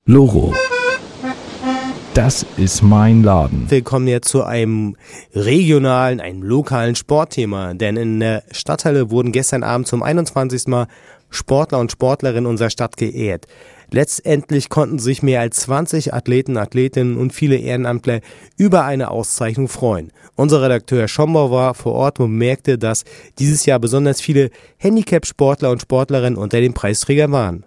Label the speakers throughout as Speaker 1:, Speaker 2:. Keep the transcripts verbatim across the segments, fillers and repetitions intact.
Speaker 1: Loro. Das ist mein Laden.
Speaker 2: Willkommen jetzt zu einem regionalen, einem lokalen Sportthema. Denn in der Stadthalle wurden gestern Abend zum einundzwanzigsten Mal Sportler und Sportlerinnen unserer Stadt geehrt. Letztendlich konnten sich mehr als zwanzig Athleten, Athletinnen und viele Ehrenamtler über eine Auszeichnung freuen. Unser Redakteur Schombau war vor Ort und merkte, dass dieses Jahr besonders viele Handicap-Sportler und Sportlerinnen unter den Preisträgern waren.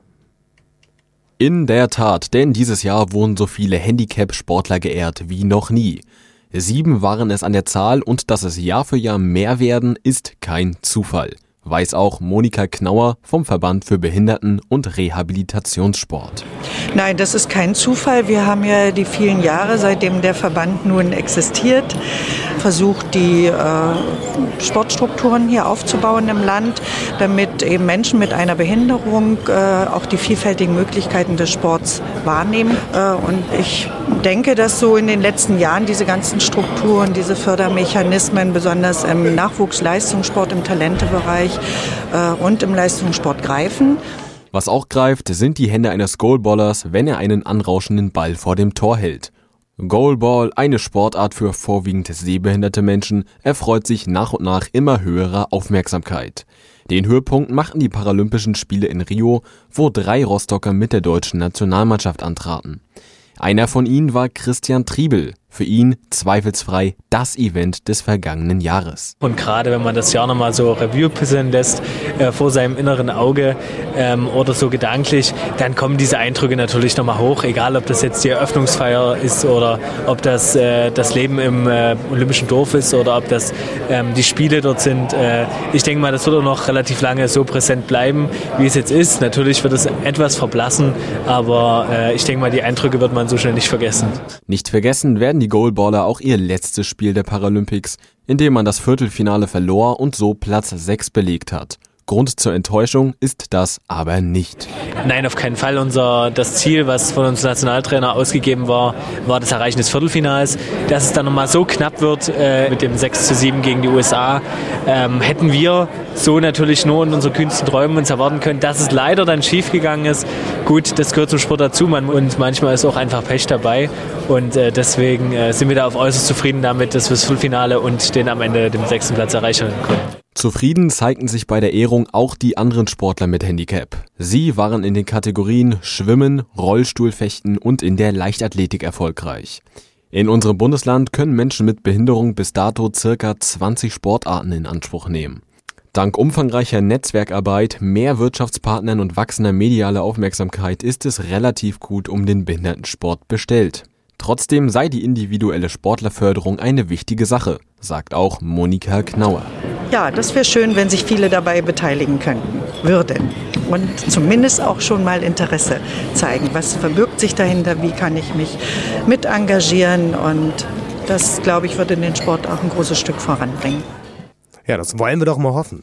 Speaker 3: In der Tat, denn dieses Jahr wurden so viele Handicap-Sportler geehrt wie noch nie. Sieben waren es an der Zahl und dass es Jahr für Jahr mehr werden, ist kein Zufall. Weiß auch Monika Knauer vom Verband für Behinderten- und Rehabilitationssport.
Speaker 4: Nein, das ist kein Zufall. Wir haben ja die vielen Jahre, seitdem der Verband nun existiert, versucht, die äh, Sportstrukturen hier aufzubauen im Land, damit eben Menschen mit einer Behinderung äh, auch die vielfältigen Möglichkeiten des Sports wahrnehmen. Äh, und ich denke, dass so in den letzten Jahren diese ganzen Strukturen, diese Fördermechanismen, besonders im Nachwuchsleistungssport, im Talentebereich äh, und im Leistungssport greifen.
Speaker 3: Was auch greift, sind die Hände eines Goalballers, wenn er einen anrauschenden Ball vor dem Tor hält. Goalball, eine Sportart für vorwiegend sehbehinderte Menschen, erfreut sich nach und nach immer höherer Aufmerksamkeit. Den Höhepunkt machten die Paralympischen Spiele in Rio, wo drei Rostocker mit der deutschen Nationalmannschaft antraten. Einer von ihnen war Christian Triebel. Für ihn zweifelsfrei das Event des vergangenen Jahres.
Speaker 5: Und gerade wenn man das Jahr nochmal so Revue passieren lässt, äh, vor seinem inneren Auge ähm, oder so gedanklich, dann kommen diese Eindrücke natürlich nochmal hoch, egal ob das jetzt die Eröffnungsfeier ist oder ob das äh, das Leben im äh, Olympischen Dorf ist oder ob das ähm, die Spiele dort sind. Äh, ich denke mal, das wird auch noch relativ lange so präsent bleiben, wie es jetzt ist. Natürlich wird es etwas verblassen, aber äh, ich denke mal, die Eindrücke wird man so schnell nicht vergessen.
Speaker 3: Nicht vergessen werden die Die Goalballer auch ihr letztes Spiel der Paralympics, in dem man das Viertelfinale verlor und so Platz sechs belegt hat. Grund zur Enttäuschung ist das aber nicht.
Speaker 5: Nein, auf keinen Fall. Unser, das Ziel, was von uns Nationaltrainer ausgegeben war, war das Erreichen des Viertelfinals. Dass es dann nochmal so knapp wird äh, mit dem sechs zu sieben gegen die U S A, ähm, hätten wir so natürlich nur in unseren kühnsten Träumen uns erwarten können. Dass es leider dann schief gegangen ist, gut, das gehört zum Sport dazu. Man, und manchmal ist auch einfach Pech dabei. Und äh, deswegen äh, sind wir da auf äußerst zufrieden damit, dass wir das Viertelfinale und den am Ende den sechsten Platz erreichen können.
Speaker 3: Zufrieden zeigten sich bei der Ehrung auch die anderen Sportler mit Handicap. Sie waren in den Kategorien Schwimmen, Rollstuhlfechten und in der Leichtathletik erfolgreich. In unserem Bundesland können Menschen mit Behinderung bis dato circa zwanzig Sportarten in Anspruch nehmen. Dank umfangreicher Netzwerkarbeit, mehr Wirtschaftspartnern und wachsender medialer Aufmerksamkeit ist es relativ gut um den Behindertensport bestellt. Trotzdem sei die individuelle Sportlerförderung eine wichtige Sache, sagt auch Monika Knauer.
Speaker 4: Ja, das wäre schön, wenn sich viele dabei beteiligen könnten, würden. Und zumindest auch schon mal Interesse zeigen. Was verbirgt sich dahinter? Wie kann ich mich mit engagieren? Und das, glaube ich, würde den Sport auch ein großes Stück voranbringen.
Speaker 2: Ja, das wollen wir doch mal hoffen.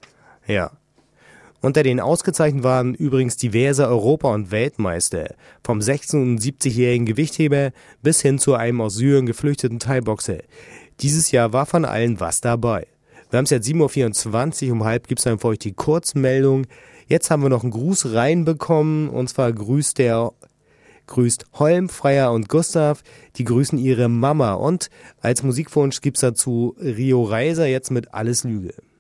Speaker 2: Ja. Unter den Ausgezeichneten waren übrigens diverse Europa- und Weltmeister, vom sechsundsiebzigjährigen Gewichtheber bis hin zu einem aus Syrien geflüchteten Thai-Boxer. Dieses Jahr war von allen was dabei. Wir haben es jetzt sieben Uhr vierundzwanzig, um halb gibt es dann für euch die Kurzmeldung. Jetzt haben wir noch einen Gruß reinbekommen, und zwar grüßt der grüßt Holm, Freier und Gustav, die grüßen ihre Mama. Und als Musikwunsch gibt's dazu Rio Reiser jetzt mit Alles Lüge.